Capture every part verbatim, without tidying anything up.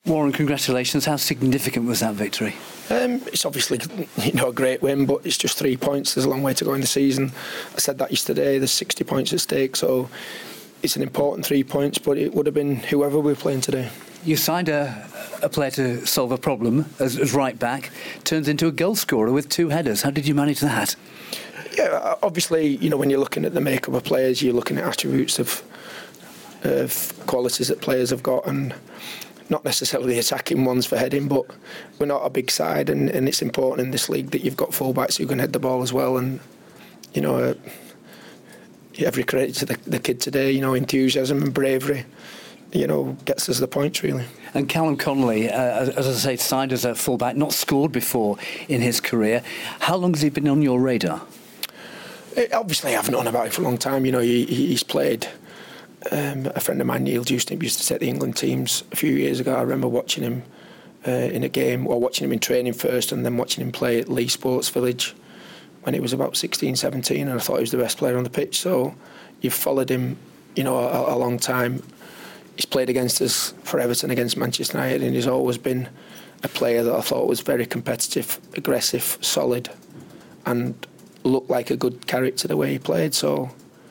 Warren, congratulations. How significant was that victory? Um, it's obviously, you know, a great win, but it's just three points. There's a long way to go in the season. I said that yesterday. There's sixty points at stake, so it's an important three points. But it would have been whoever we were playing today. You signed a, a player to solve a problem as, as right back. Turns into a goal scorer with two headers. How did you manage that? Yeah, obviously, you know, when you're looking at the makeup of players, you're looking at attributes of of qualities that players have got, and not necessarily the attacking ones for heading, but we're not a big side, and, and it's important in this league that you've got full-backs who can head the ball as well. And you know, uh, every credit to the, the kid today. You know, enthusiasm and bravery, you know, gets us the points really. And Callum Connolly, uh, as I say, signed as a full-back, not scored before in his career. How long has he been on your radar? It, obviously, I haven't known about him for a long time. You know, he, he's played. Um, a friend of mine, Neil Houston, used to take the England teams a few years ago. I remember watching him uh, in a game, or watching him in training first, and then watching him play at Leigh Sports Village when he was about sixteen, seventeen, and I thought he was the best player on the pitch. So you've followed him, you know, a, a long time. He's played against us for Everton, against Manchester United, and he's always been a player that I thought was very competitive, aggressive, solid, and looked like a good character the way he played. So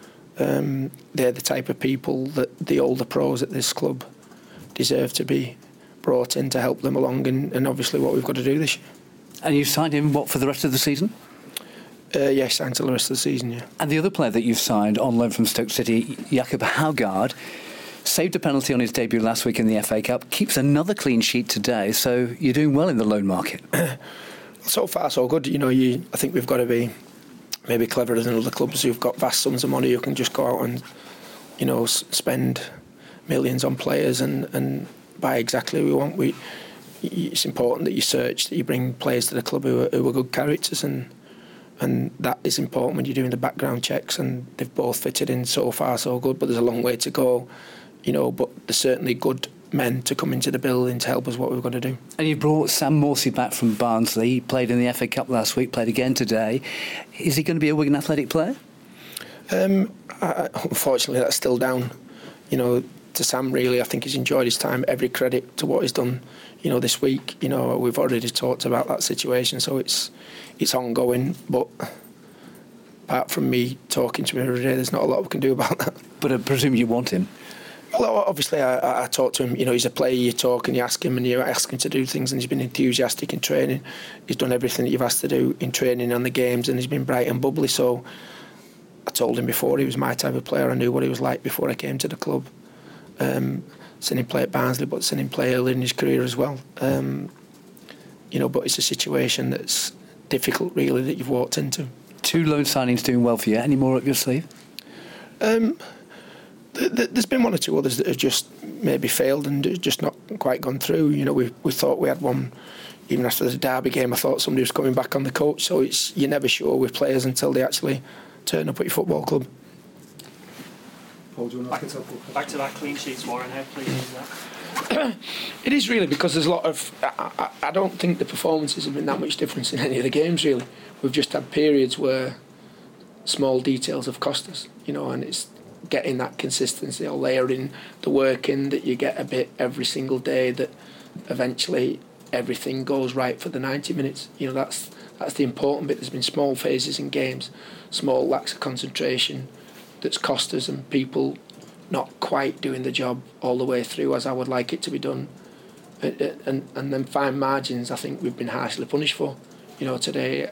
Um, they're the type of people that the older pros at this club deserve to be brought in to help them along, and, and obviously what we've got to do this year. And you've signed him, what, for the rest of the season? Uh, yes, signed till the rest of the season, yeah. And the other player that you've signed on loan from Stoke City, Jakob Haugaard, saved a penalty on his debut last week in the F A Cup, keeps another clean sheet today, so you're doing well in the loan market. So far, so good. You know, you, I think we've got to be maybe cleverer than other clubs who've got vast sums of money who can just go out and, you know, s- spend millions on players and, and buy exactly who we want. We, it's important that you search, that you bring players to the club who are, who are good characters, and and that is important when you're doing the background checks, and they've both fitted in so far so good, but there's a long way to go, you know, but there's certainly good men to come into the building to help us what we've got to do. And you brought Sam Morsey back from Barnsley. He played in the F A Cup last week, played again today. Is he going to be a Wigan Athletic player? Um, I, unfortunately, that's still down, you know, to Sam. Really, I think he's enjoyed his time. Every credit to what he's done, you know, this week. You know, we've already talked about that situation, so it's it's ongoing. But apart from me talking to him every day, there's not a lot we can do about that. But I presume you want him. Well, obviously, I, I talk to him. You know, he's a player. You talk and you ask him, and you ask him to do things, and he's been enthusiastic in training. He's done everything that you've asked to do in training and the games, and he's been bright and bubbly. So I told him before he was my type of player. I knew what he was like before I came to the club. Um, seen him play at Barnsley, but seen him play early in his career as well. Um, you know, but it's a situation that's difficult, really, that you've walked into. Two loan signings doing well for you. Any more up your sleeve? Um, There's been one or two others that have just maybe failed and just not quite gone through. You know, we we thought we had one, even after the Derby game. I thought somebody was coming back on the coach. So it's you're never sure with players until they actually turn up at your football club. Paul, do you want to back, up? Back to that clean sheets, Warren. How pleasing is that? It is really, because there's a lot of. I, I, I don't think the performances have been that much difference in any of the games. Really, we've just had periods where small details have cost us. You know, and it's getting that consistency or layering the work in that you get a bit every single day, that eventually everything goes right for the ninety minutes. You know, that's that's the important bit. There's been small phases in games, small lacks of concentration that's cost us, and people not quite doing the job all the way through as I would like it to be done. And, and, and then fine margins, I think we've been harshly punished for. You know, today,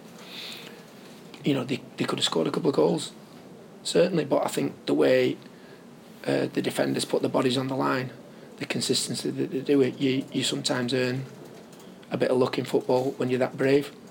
you know, they, they could have scored a couple of goals, certainly, but I think the way uh, the defenders put their bodies on the line, the consistency that they do it, you, you sometimes earn a bit of luck in football when you're that brave.